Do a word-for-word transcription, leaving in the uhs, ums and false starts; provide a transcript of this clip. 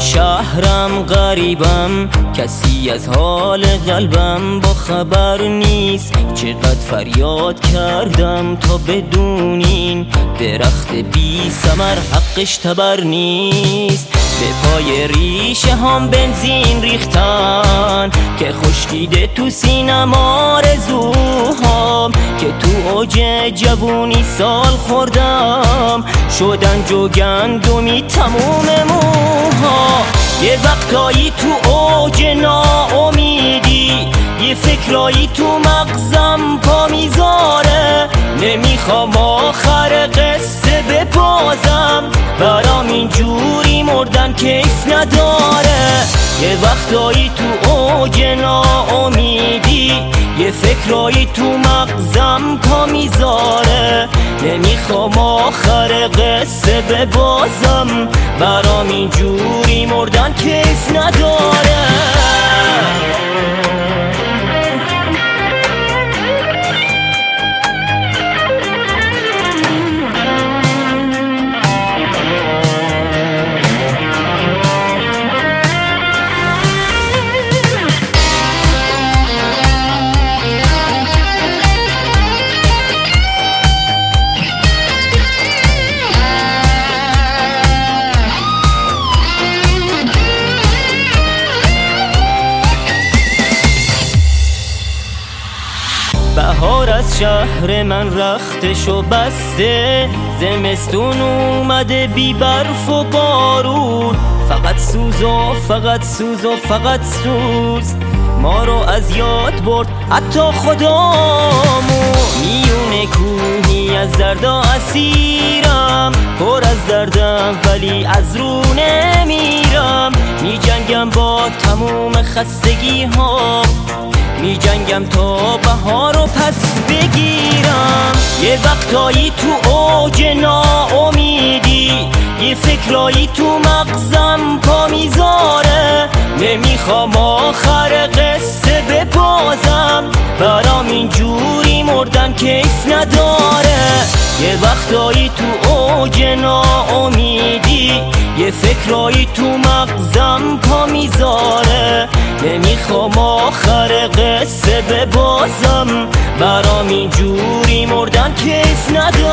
شهرم غریبم، کسی از حال قلبم با خبر نیست. چقدر فریاد کردم تا بدونین درخت بی ثمر حقش تبر نیست. به پای ریشه هم بنزین ریختن که خشکیده تو سینم آرزوهام، که تو اوج جوونی سال خوردم شدن جوگندمی تموم موها. یه وقتایی تو اوج ناامیدی یه فکرایی تو مغزم پا میذاره، نمیخوام آخر قصه ببازم، برام اینجوری مردن کیف نداره. یه وقتایی تو اوج ناامیدی یه فکرایی تو مغزم پا میذاره، نمیخوام آخر قصه ببازم، برام اینجوری مردن کیف نداره. بهار از شهر من رختش و بسته، زمستون اومده بی برف و بارون، فقط سوز و فقط سوز و فقط سوز ما رو از یاد برد حتی خدامو. میونه کوهی از دردا اسیرم، پر از دردم ولی از رو نمیرم، میجنگم با تموم خستگی ها، میجنگم تا بهارو پس بگیرم. یه وقتایی تو اوج ناامیدی یه فکرایی تو مغزم پا میذاره، نمیخوام آخر قصه ببازم، برام اینجوری مردن کیف نداره. یه وقتایی تو اوج ناامیدی یه فکرایی تو مغزم پا میذاره، نمیخوام آخر قصه ببازم، برام اینجوری مردن کیف نداره.